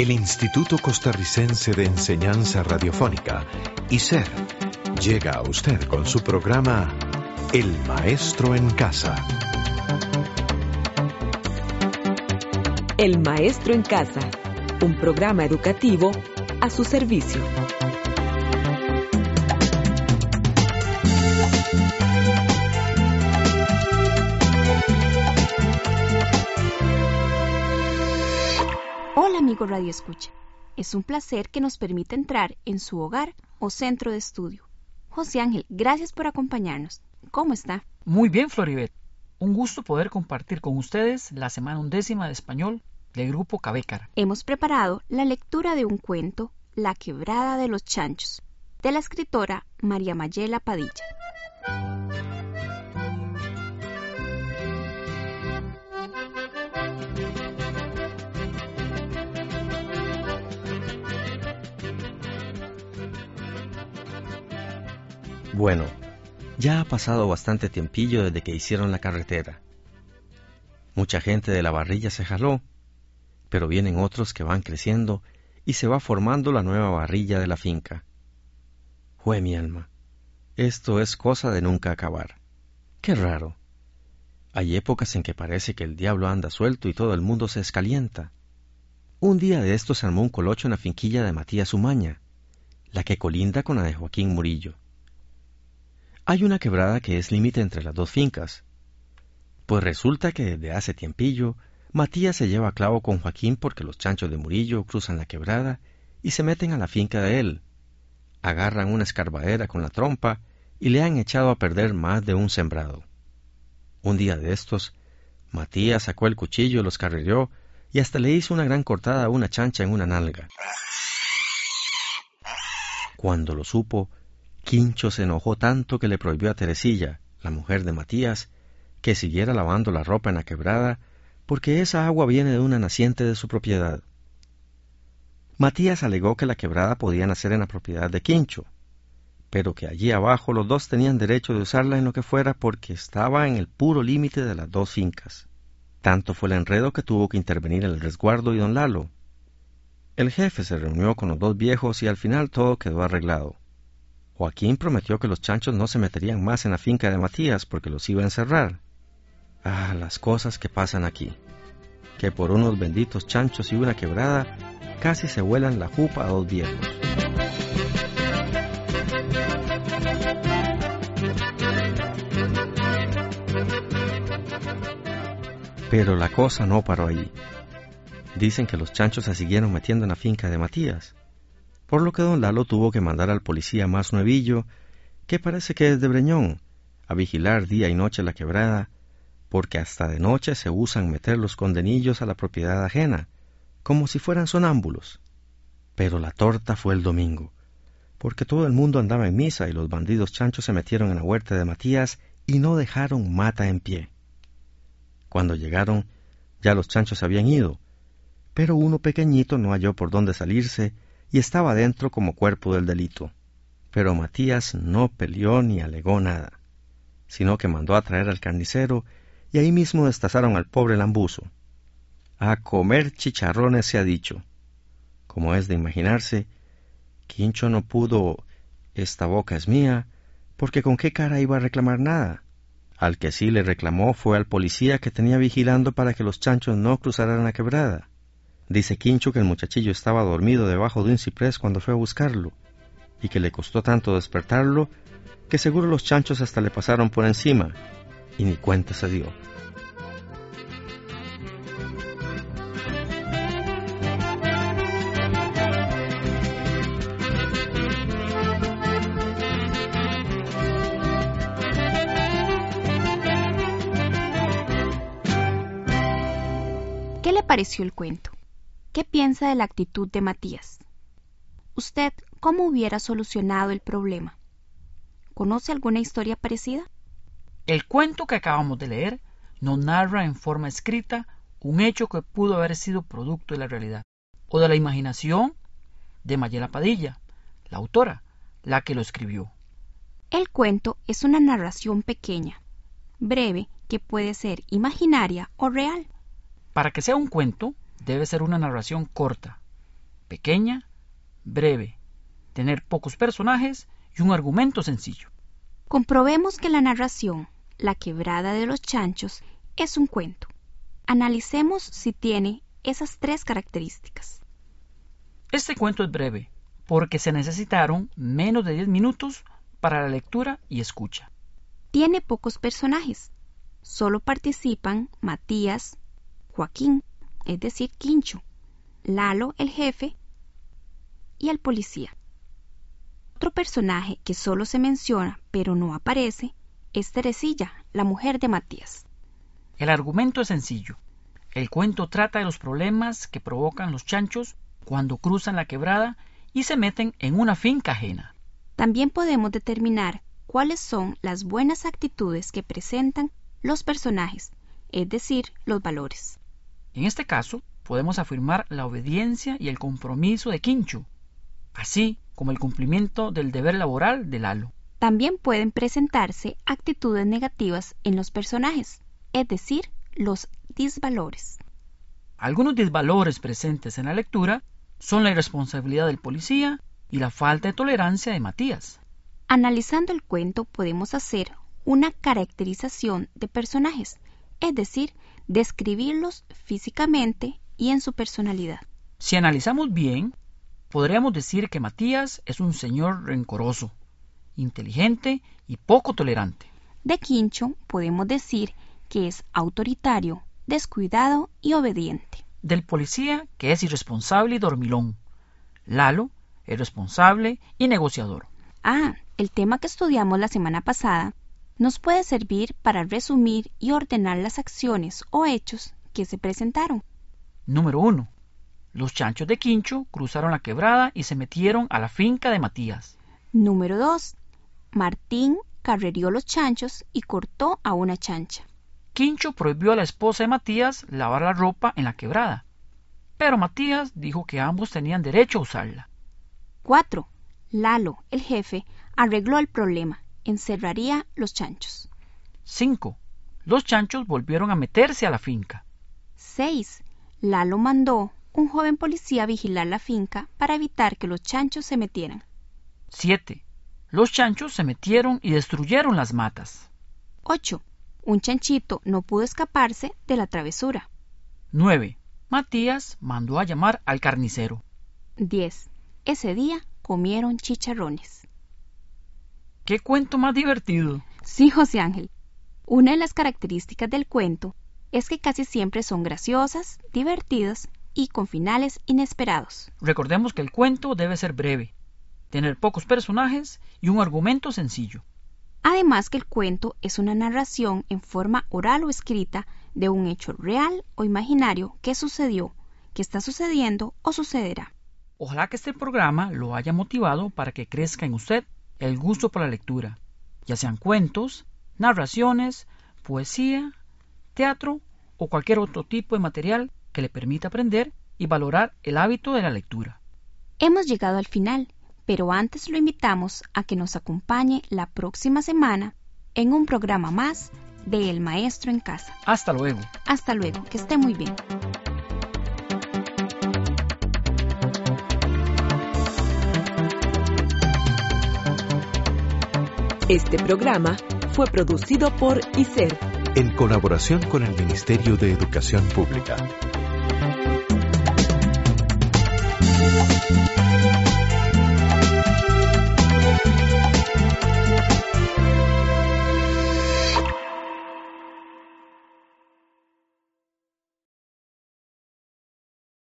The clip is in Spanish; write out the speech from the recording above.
El Instituto Costarricense de Enseñanza Radiofónica, ICER, llega a usted con su programa El Maestro en Casa. El Maestro en Casa, un programa educativo a su servicio. Hola amigo Radio Escucha, es un placer que nos permita entrar en su hogar o centro de estudio. José Ángel, gracias por acompañarnos. ¿Cómo está? Muy bien, Floribet. Un gusto poder compartir con ustedes la semana 11ª de español del Grupo Cabécara. Hemos preparado la lectura de un cuento, La Quebrada de los Chanchos, de la escritora María Mayela Padilla. Bueno, ya ha pasado bastante tiempillo desde que hicieron la carretera. Mucha gente de la barrilla se jaló, pero vienen otros que van creciendo y se va formando la nueva barrilla de la finca. ¡Jue mi alma! Esto es cosa de nunca acabar. ¡Qué raro! Hay épocas en que parece que el diablo anda suelto y todo el mundo se escalienta. Un día de estos se armó un colocho en la finquilla de Matías Umaña, la que colinda con la de Joaquín Murillo. Hay una quebrada que es límite entre las dos fincas. Pues resulta que desde hace tiempillo, Matías se lleva a clavo con Joaquín porque los chanchos de Murillo cruzan la quebrada y se meten a la finca de él. Agarran una escarbadera con la trompa y le han echado a perder más de un sembrado. Un día de estos, Matías sacó el cuchillo, los carrereó y hasta le hizo una gran cortada a una chancha en una nalga. Cuando lo supo, Quincho se enojó tanto que le prohibió a Teresilla, la mujer de Matías, que siguiera lavando la ropa en la quebrada, porque esa agua viene de una naciente de su propiedad. Matías alegó que la quebrada podía nacer en la propiedad de Quincho, pero que allí abajo los dos tenían derecho de usarla en lo que fuera porque estaba en el puro límite de las dos fincas. Tanto fue el enredo que tuvo que intervenir el resguardo y don Lalo. El jefe se reunió con los dos viejos y al final todo quedó arreglado. Joaquín prometió que los chanchos no se meterían más en la finca de Matías porque los iba a encerrar. Ah, las cosas que pasan aquí. Que por unos benditos chanchos y una quebrada, casi se vuelan la jupa a dos viejos. Pero la cosa no paró allí. Dicen que los chanchos se siguieron metiendo en la finca de Matías, por lo que don Lalo tuvo que mandar al policía más nuevillo, que parece que es de Breñón, a vigilar día y noche la quebrada, porque hasta de noche se usan meter los condenillos a la propiedad ajena, como si fueran sonámbulos. Pero la torta fue el domingo, porque todo el mundo andaba en misa y los bandidos chanchos se metieron en la huerta de Matías y no dejaron mata en pie. Cuando llegaron, ya los chanchos habían ido, pero uno pequeñito no halló por dónde salirse y estaba dentro como cuerpo del delito. Pero Matías no peleó ni alegó nada, sino que mandó a traer al carnicero y ahí mismo destazaron al pobre lambuzo. A comer chicharrones se ha dicho. Como es de imaginarse, Quincho no pudo, esta boca es mía, porque con qué cara iba a reclamar nada. Al que sí le reclamó fue al policía que tenía vigilando para que los chanchos no cruzaran la quebrada. Dice Quincho que el muchachillo estaba dormido debajo de un ciprés cuando fue a buscarlo, y que le costó tanto despertarlo, que seguro los chanchos hasta le pasaron por encima, y ni cuenta se dio. ¿Qué le pareció el cuento? ¿Qué piensa de la actitud de Matías? ¿Usted cómo hubiera solucionado el problema? ¿Conoce alguna historia parecida? El cuento que acabamos de leer nos narra en forma escrita un hecho que pudo haber sido producto de la realidad o de la imaginación de Mayela Padilla, la autora, la que lo escribió. El cuento es una narración pequeña, breve, que puede ser imaginaria o real. Para que sea un cuento, debe ser una narración corta, pequeña, breve, tener pocos personajes y un argumento sencillo. Comprobemos que la narración, La quebrada de los chanchos, es un cuento. Analicemos si tiene esas 3 características. Este cuento es breve, porque se necesitaron menos de 10 minutos para la lectura y escucha. Tiene pocos personajes. Solo participan Matías, Joaquín, es decir, Quincho, Lalo, el jefe, y el policía. Otro personaje que solo se menciona pero no aparece es Teresilla, la mujer de Matías. El argumento es sencillo. El cuento trata de los problemas que provocan los chanchos cuando cruzan la quebrada y se meten en una finca ajena. También podemos determinar cuáles son las buenas actitudes que presentan los personajes, es decir, los valores. En este caso, podemos afirmar la obediencia y el compromiso de Quincho, así como el cumplimiento del deber laboral de Lalo. También pueden presentarse actitudes negativas en los personajes, es decir, los disvalores. Algunos disvalores presentes en la lectura son la irresponsabilidad del policía y la falta de tolerancia de Matías. Analizando el cuento podemos hacer una caracterización de personajes, es decir, describirlos físicamente y en su personalidad. Si analizamos bien, podríamos decir que Matías es un señor rencoroso, inteligente y poco tolerante. De Quincho podemos decir que es autoritario, descuidado y obediente. Del policía, que es irresponsable y dormilón. Lalo es responsable y negociador. El tema que estudiamos la semana pasada nos puede servir para resumir y ordenar las acciones o hechos que se presentaron. Número 1. Los chanchos de Quincho cruzaron la quebrada y se metieron a la finca de Matías. Número 2. Martín carrerió los chanchos y cortó a una chancha. Quincho prohibió a la esposa de Matías lavar la ropa en la quebrada, pero Matías dijo que ambos tenían derecho a usarla. 4. Lalo, el jefe, arregló el problema, encerraría los chanchos. 5. Los chanchos volvieron a meterse a la finca. 6. Lalo mandó un joven policía a vigilar la finca para evitar que los chanchos se metieran. 7. Los chanchos se metieron y destruyeron las matas. 8. Un chanchito no pudo escaparse de la travesura. 9. Matías mandó a llamar al carnicero. 10. Ese día comieron chicharrones. ¡Qué cuento más divertido! Sí, José Ángel. Una de las características del cuento es que casi siempre son graciosas, divertidas y con finales inesperados. Recordemos que el cuento debe ser breve, tener pocos personajes y un argumento sencillo. Además que el cuento es una narración en forma oral o escrita de un hecho real o imaginario que sucedió, que está sucediendo o sucederá. Ojalá que este programa lo haya motivado para que crezca en usted el gusto por la lectura, ya sean cuentos, narraciones, poesía, teatro o cualquier otro tipo de material que le permita aprender y valorar el hábito de la lectura. Hemos llegado al final, pero antes lo invitamos a que nos acompañe la próxima semana en un programa más de El Maestro en Casa. Hasta luego. Hasta luego, que esté muy bien. Este programa fue producido por ISER, en colaboración con el Ministerio de Educación Pública.